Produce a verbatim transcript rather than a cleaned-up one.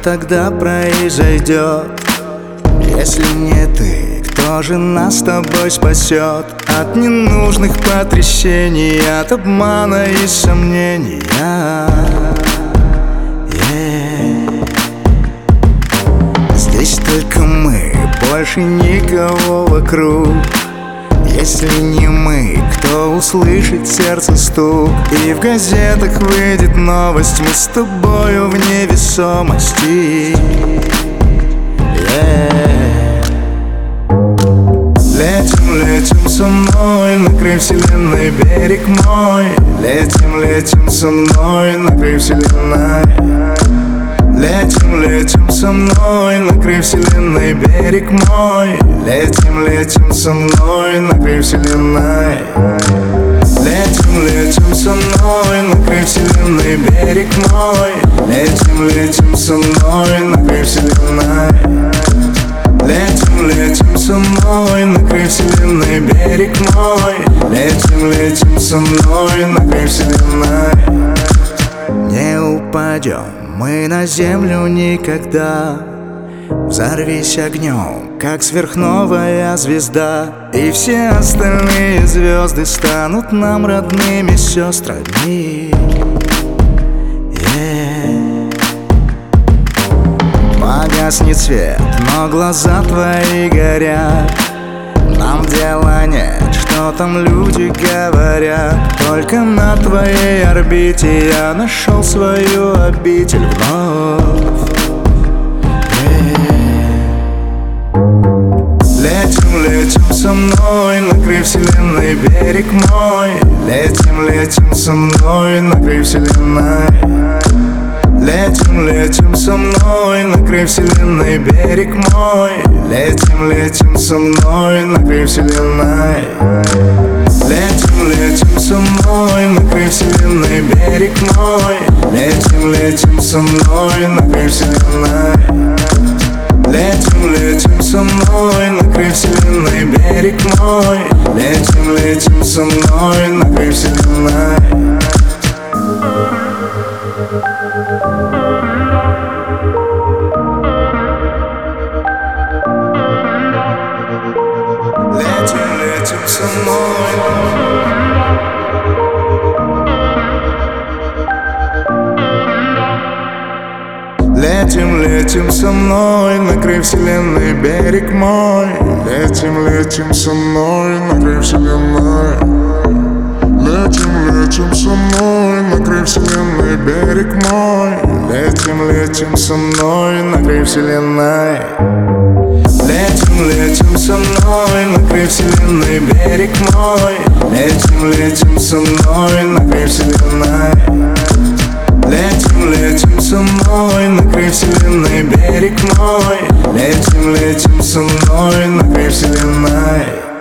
тогда произойдет? Если не ты, кто же нас с тобой спасет от ненужных потрясений, от обмана и сомнения? Yeah. Здесь только мы, больше никого вокруг. Если не мы, кто услышит сердце стук? И в газетах выйдет новость: мы с тобою в невесомости. Yeah. Летим, летим со мной на край вселенной, берег мой. Летим, летим со мной на край вселенной. Летим, летим со мной на край вселенной, берег мой. Летим, летим со мной на край вселенной. Летим, летим со мной на край вселенной, берег мой. Летим, летим со мной на край вселенной. Летим, летим со мной на край вселенной, берег мой. Летим, летим со мной на край вселенной. Не упадем мы на землю никогда. Взорвись огнем, как сверхновая звезда, и все остальные звезды станут нам родными сестрами. Yeah. Погаснет свет, но глаза твои горят. Нам дела нет, что там люди говорят. Только на твоей орбите я нашел свою обитель вновь. Летим, летим со мной на край вселенной, берег мой. Летим, летим со мной на край вселенной. Летим, летим со мной на край вселенной, берег мой. Летим, летим со мной на край вселенной. Летим, летим со мной на край вселенной, берег мой. Летим, летим со мной на край вселенной. Летим, летим со мной на край вселенной, берег мой. Летим, летим со мной на край вселенной. Летим, летим со мной. Летим, летим со мной на край вселенной, берег мой. Летим, летим со мной на край вселенной. Летим, летим со мной на край вселенной, берег мой. Летим, летим со мной на край вселенной. Летим, летим со мной на край вселенной, берег мой. Летим, летим со мной на край вселенной. Летим, летим со мной на край вселенной, берег мой. Летим, летим со мной на край вселенной.